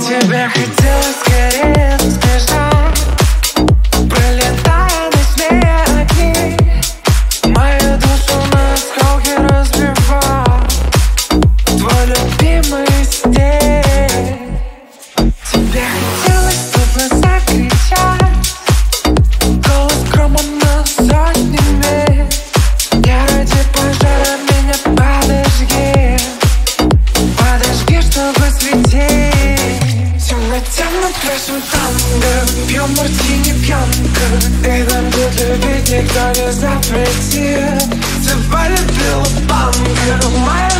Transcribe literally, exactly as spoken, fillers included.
Тебе хотелось скорее сбежать, пролетая ночные огни. Мою душу на осколки разбивал твой любимый стиль. Тебе хотелось чтобы закричать, голос громом на сотни миль. Я ради пожара, меня подожги, подожги, чтобы светить. Темно пляшем танго, пьем мартини пьянка, и нам тут любить никто не запретит. Тебя любила банка, моя